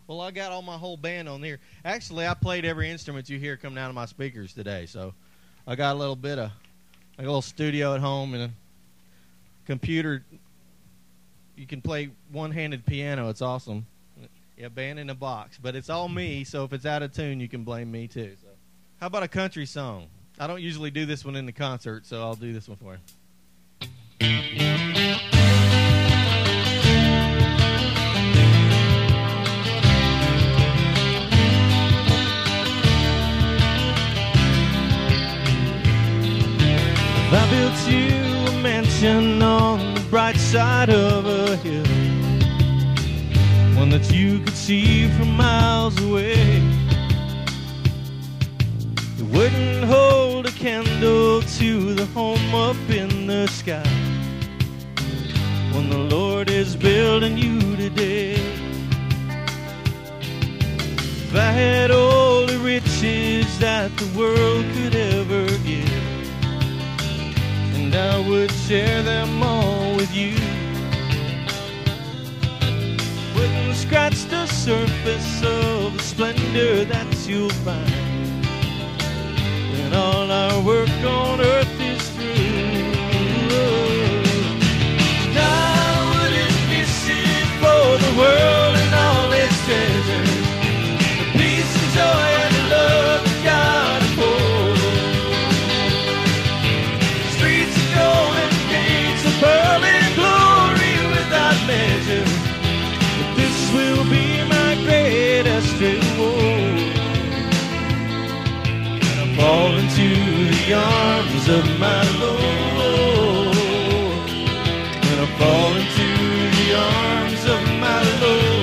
Well, I got all my whole band on there. Actually, I played every instrument you hear coming out of my speakers today. So I got a little bit of like a little studio at home and a computer. You can play one-handed piano. It's awesome. Yeah, band in a box. But it's all me, so if it's out of tune, you can blame me too. So, how about a country song? I don't usually do this one in the concert, so I'll do this one for you. I built you a mansion on the bright side of a hill, one that you could see from miles away. It wouldn't hold a candle to the home up in the sky, when the Lord is building you today. If I had all the riches that the world could ever give, and I would share them all with you, wouldn't scratch the surface of the splendor that you'll find when all our work on earth is through. And I wouldn't miss it for the world and all its treasures, the peace and joy and the love that God affords. Streets of gold and gates of pearl and glory without measure, but this will be my greatest reward. And I fall into the arms of my Lord, and I fall into the arms of my Lord.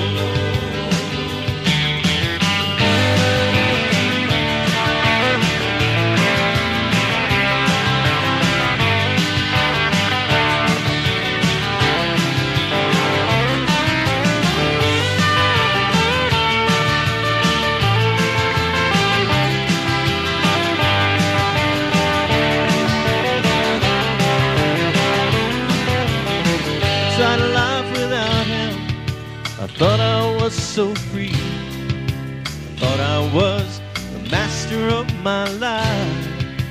I thought I was so free, I thought I was the master of my life.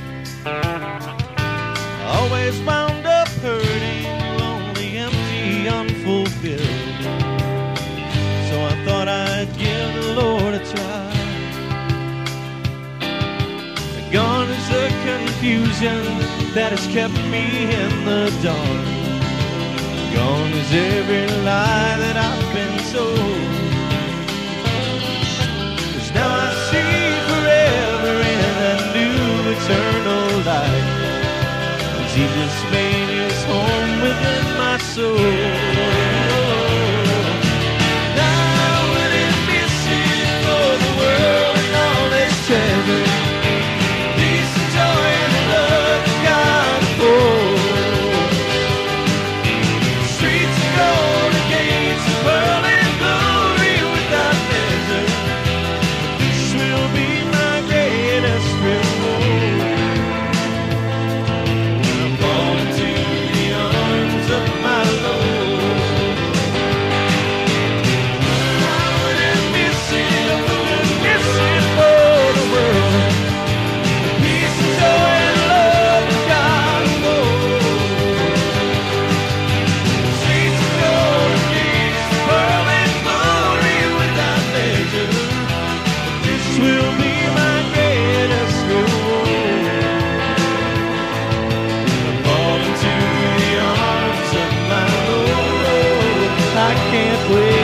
I always wound up hurting, lonely, empty, unfulfilled. So I thought I'd give the Lord a try. Gone is the confusion that has kept me in the dark. Gone is every lie that I've been told. 'Cause now I see forever in a new eternal life, 'cause Jesus made his home within my soul. Now I wouldn't miss it for the world and all its treasure, peace and joy and the love that God affords. Pearl and glory without measure, this will be my greatest reward. When I fall into the arms of my Lord, I wouldn't miss it for the world, the peace and joy and love of God affords. Streets of gold and gates, pearl and glory without measure, this will be my greatest reward. I fall into the arms of my Lord, I can't wait.